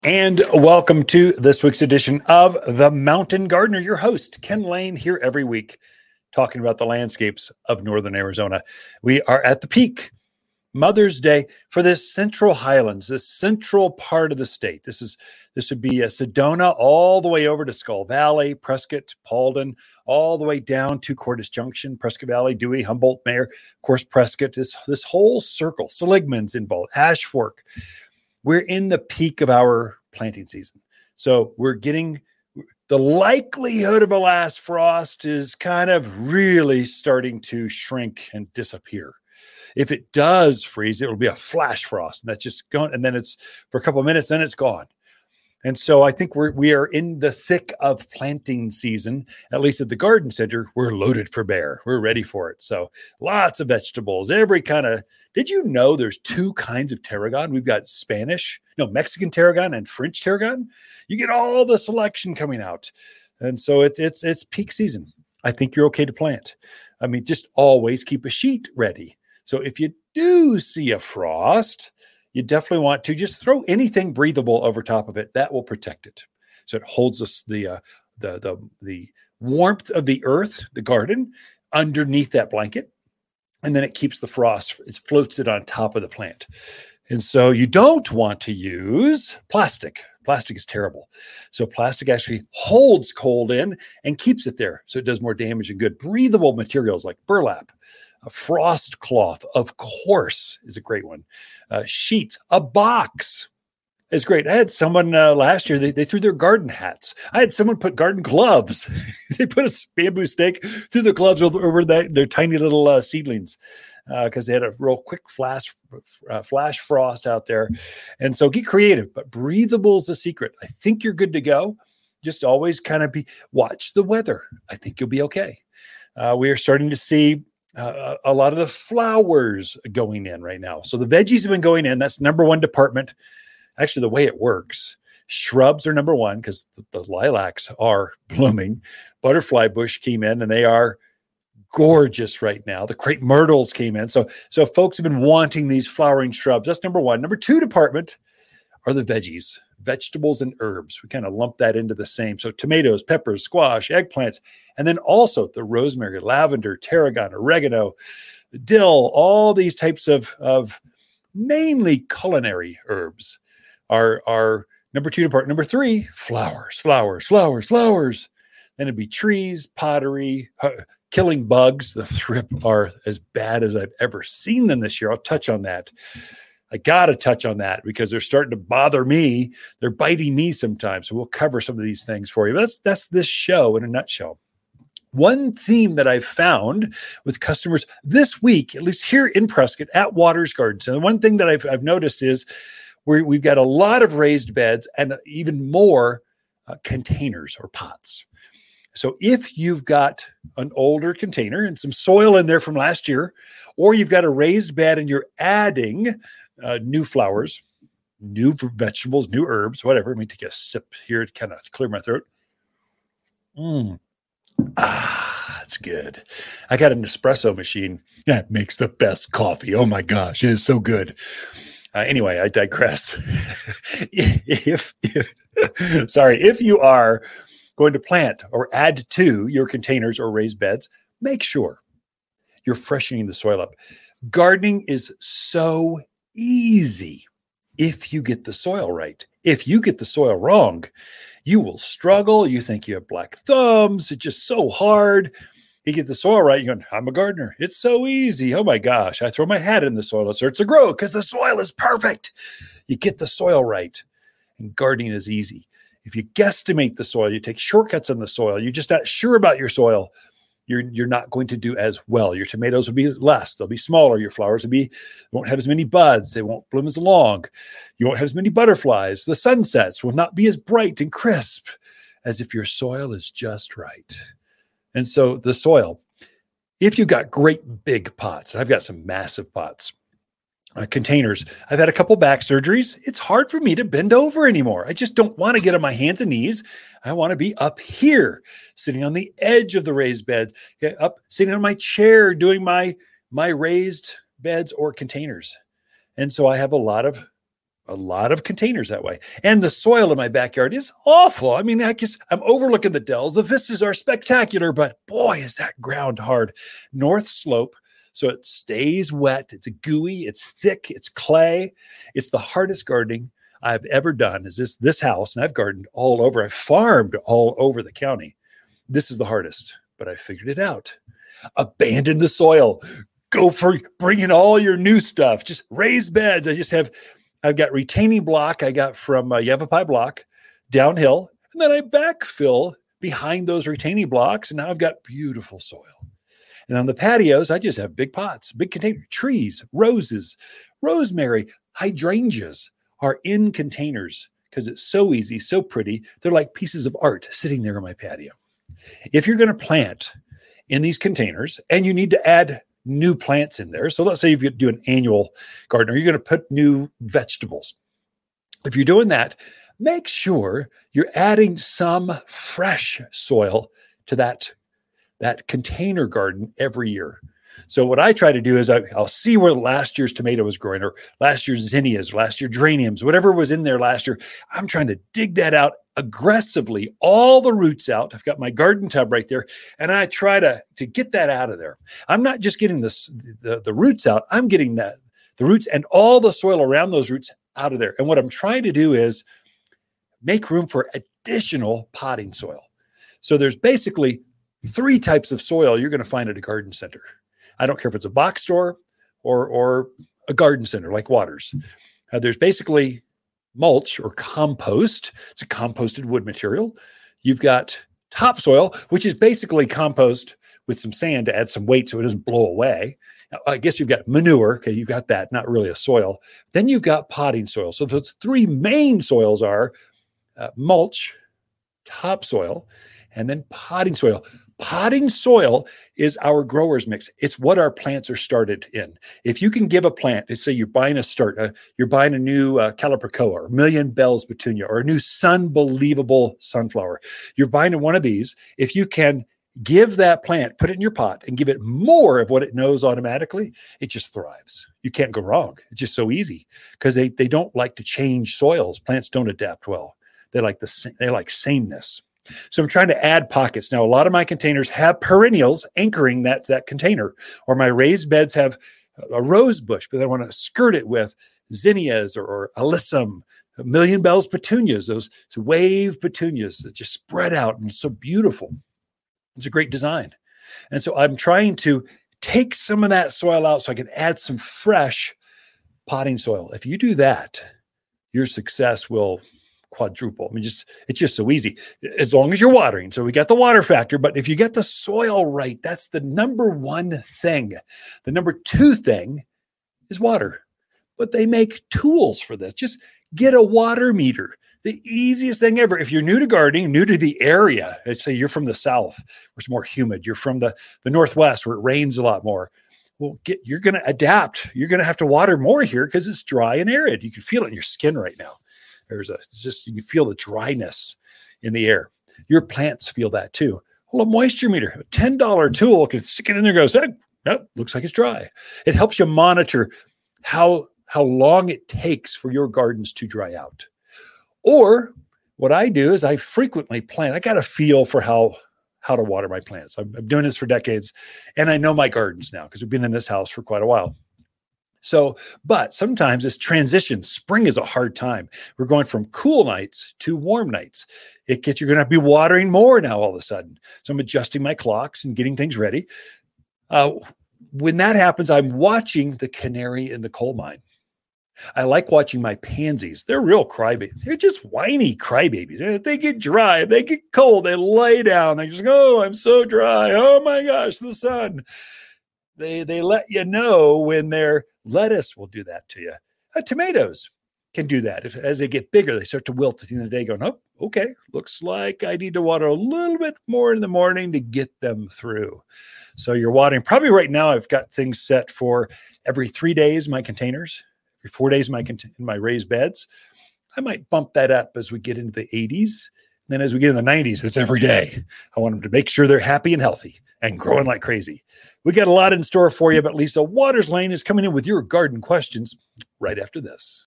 And welcome to this week's edition of The Mountain Gardener. Your host, Ken Lane, here every week talking about the landscapes of northern Arizona. We are at the peak, Mother's Day, for this central highlands, this central part of the state. This would be Sedona all the way over to Skull Valley, Prescott, Paulden, all the way down to Cordes Junction, Prescott Valley, Dewey, Humboldt, Mayer, of course, Prescott, this whole circle, Seligman's involved, Ash Fork. We're in the peak of our planting season. So we're getting the likelihood of a last frost is kind of really starting to shrink and disappear. If it does freeze, it will be a flash frost, and that's just gone. And then it's for a couple of minutes, then it's gone. And so I think we are in the thick of planting season, at least at the garden center. We're loaded for bear. We're ready for it. So lots of vegetables, every kind of, did you know there's two kinds of tarragon? We've got Mexican tarragon and French tarragon. You get all the selection coming out. And so it's peak season. I think you're okay to plant. I mean, just always keep a sheet ready. So if you do see a frost, you definitely want to just throw anything breathable over top of it. That will protect it. So it holds us the warmth of the earth, the garden, underneath that blanket. And then it keeps the frost, it floats it on top of the plant. And so you don't want to use plastic. Plastic is terrible. So plastic actually holds cold in and keeps it there. So it does more damage than good. Breathable materials like burlap. A frost cloth, of course, is a great one. Sheets, a box is great. I had someone last year, they threw their garden hats. I had someone put garden gloves. They put a bamboo stake through their gloves over their tiny little seedlings because they had a real quick flash frost out there. And so get creative, but breathable is the secret. I think you're good to go. Just always kind of watch the weather. I think you'll be okay. We are starting to see a lot of the flowers going in right now. So the veggies have been going in. That's number one department. Actually, the way it works, shrubs are number one because the lilacs are blooming. Butterfly bush came in and they are gorgeous right now. The crepe myrtles came in. So folks have been wanting these flowering shrubs. That's number one. Number two department are the veggies, vegetables and herbs. We kind of lump that into the same. So tomatoes, peppers, squash, eggplants, and then also the rosemary, lavender, tarragon, oregano, dill, all these types of mainly culinary herbs are number two department. Number three, flowers. Then it'd be trees, pottery, killing bugs. The thrip are as bad as I've ever seen them this year. I'll touch on that. I got to touch on that because they're starting to bother me. They're biting me sometimes. So we'll cover some of these things for you. That's this show in a nutshell. One theme that I've found with customers this week, at least here in Prescott at Waters Gardens, and the one thing that I've noticed is we've got a lot of raised beds and even more containers or pots. So if you've got an older container and some soil in there from last year, or you've got a raised bed and you're adding new flowers, new vegetables, new herbs, whatever. Let me take a sip here to kind of clear my throat. That's good. I got an espresso machine that makes the best coffee. Oh my gosh, it is so good. Anyway, I digress. If you are going to plant or add to your containers or raised beds, make sure you're freshening the soil up. Gardening is so easy if you get the soil right. If you get the soil wrong, you will struggle. You think you have black thumbs. It's just so hard. You get the soil right, you're going, I'm a gardener. It's so easy. Oh my gosh. I throw my hat in the soil. It starts to grow because the soil is perfect. You get the soil right. And gardening is easy. If you guesstimate the soil, you take shortcuts on the soil, you're just not sure about your soil, you're not going to do as well. Your tomatoes will be less. They'll be smaller. Your flowers won't have as many buds. They won't bloom as long. You won't have as many butterflies. The sunsets will not be as bright and crisp as if your soil is just right. And so the soil, if you've got great big pots, and I've got some massive pots, containers. I've had a couple back surgeries. It's hard for me to bend over anymore. I just don't want to get on my hands and knees. I want to be up here, sitting on the edge of the raised bed, up sitting on my chair, doing my raised beds or containers. And so I have a lot of a lot of containers that way. And the soil in my backyard is awful. I mean, I guess I'm overlooking the Dells. The vistas are spectacular, but boy, is that ground hard. North slope, so it stays wet. It's gooey, it's thick, it's clay. It's the hardest gardening I've ever done is this house, and I've gardened all over. I've farmed all over the county. This is the hardest, but I figured it out. Abandon the soil. Go for bringing all your new stuff. Just raised beds. I've got retaining block I got from Yavapai Block downhill, and then I backfill behind those retaining blocks, and now I've got beautiful soil. And on the patios, I just have big pots, big container, trees, roses, rosemary, hydrangeas are in containers because it's so easy, so pretty. They're like pieces of art sitting there on my patio. If you're going to plant in these containers and you need to add new plants in there, so let's say if you do an annual garden, or you're going to put new vegetables. If you're doing that, make sure you're adding some fresh soil to that container garden every year. So what I try to do is I'll see where last year's tomato was growing, or last year's zinnias, or last year geraniums, whatever was in there last year. I'm trying to dig that out aggressively, all the roots out. I've got my garden tub right there, and I try to get that out of there. I'm not just getting the roots out. I'm getting the roots and all the soil around those roots out of there. And what I'm trying to do is make room for additional potting soil. So there's basically 3 types of soil you're going to find at a garden center. I don't care if it's a box store or a garden center like Waters. There's basically mulch or compost. It's a composted wood material. You've got topsoil, which is basically compost with some sand to add some weight so it doesn't blow away. Now, I guess you've got manure. Okay, you've got that, not really a soil. Then you've got potting soil. So those 3 main soils are mulch, topsoil, and then potting soil. Potting soil is our grower's mix. It's what our plants are started in. If you can give a plant, let's say you're buying you're buying a new Calibrachoa or Million Bells Petunia or a new Sunbelievable sunflower. You're buying one of these. If you can give that plant, put it in your pot and give it more of what it knows automatically, it just thrives. You can't go wrong. It's just so easy because they don't like to change soils. Plants don't adapt well. They like sameness. So I'm trying to add pockets. Now, a lot of my containers have perennials anchoring that container, or my raised beds have a rose bush, but I want to skirt it with zinnias or alyssum, Million Bells petunias, those wave petunias that just spread out and so beautiful. It's a great design. And so I'm trying to take some of that soil out so I can add some fresh potting soil. If you do that, your success will quadruple. I mean, it's just so easy as long as you're watering. So we got the water factor, but if you get the soil right, that's the number 1 thing. The number 2 thing is water, but they make tools for this. Just get a water meter. The easiest thing ever. If you're new to gardening, new to the area, let's say you're from the South where it's more humid. You're from the Northwest where it rains a lot more. Well, you're going to adapt. You're going to have to water more here because it's dry and arid. You can feel it in your skin right now. You can feel the dryness in the air. Your plants feel that too. Well, a moisture meter, a $10 tool can stick it in there and goes, no, looks like it's dry. It helps you monitor how long it takes for your gardens to dry out. Or what I do is I frequently plant. I got a feel for how to water my plants. I'm doing this for decades, and I know my gardens now because we've been in this house for quite a while. So, but sometimes this transition, spring is a hard time. We're going from cool nights to warm nights. You're going to be watering more now all of a sudden. So I'm adjusting my clocks and getting things ready. When that happens, I'm watching the canary in the coal mine. I like watching my pansies. They're real crybabies. They're just whiny crybabies. They get dry. They get cold. They lay down. They just go, oh, I'm so dry. Oh my gosh, the sun. They let you know when their lettuce will do that to you. Tomatoes can do that. As they get bigger, they start to wilt at the end of the day going, oh, okay, looks like I need to water a little bit more in the morning to get them through. So you're watering. Probably right now I've got things set for every 3 days, my containers, every 4 days in my raised beds. I might bump that up as we get into the 80s. Then as we get in the 90s, it's every day. I want them to make sure they're happy and healthy and growing like crazy. We got a lot in store for you, but Lisa Waters Lane is coming in with your garden questions right after this.